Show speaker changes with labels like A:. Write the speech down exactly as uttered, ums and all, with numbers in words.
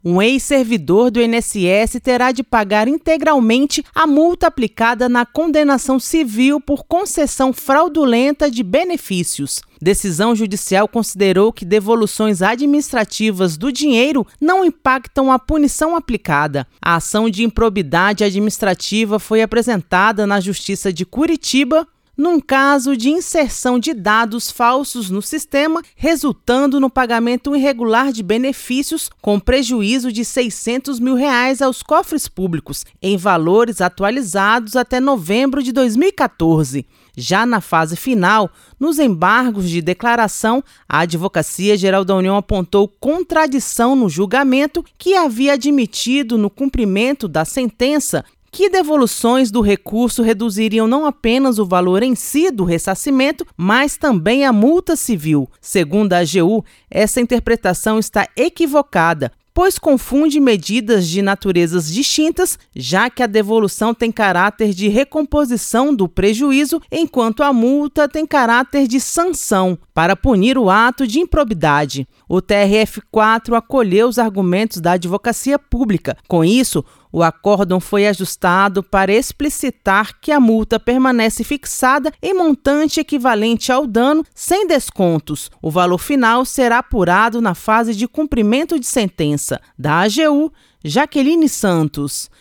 A: Um ex-servidor do I N S S terá de pagar integralmente a multa aplicada na condenação civil por concessão fraudulenta de benefícios. Decisão judicial considerou que devoluções administrativas do dinheiro não impactam a punição aplicada. A ação de improbidade administrativa foi apresentada na Justiça de Curitiba, num caso de inserção de dados falsos no sistema, resultando no pagamento irregular de benefícios com prejuízo de seiscentos mil reais aos cofres públicos, em valores atualizados até novembro de dois mil e quatorze. Já na fase final, nos embargos de declaração, a Advocacia Geral da União apontou contradição no julgamento que havia admitido no cumprimento da sentença que devoluções do recurso reduziriam não apenas o valor em si do ressarcimento, mas também a multa civil. Segundo a A G U, essa interpretação está equivocada, pois confunde medidas de naturezas distintas, já que a devolução tem caráter de recomposição do prejuízo, enquanto a multa tem caráter de sanção, para punir o ato de improbidade. O T R F quatro acolheu os argumentos da Advocacia Pública. Com isso, o acórdão foi ajustado para explicitar que a multa permanece fixada em montante equivalente ao dano, sem descontos. O valor final será apurado na fase de cumprimento de sentença. Da A G U, Jaqueline Santos.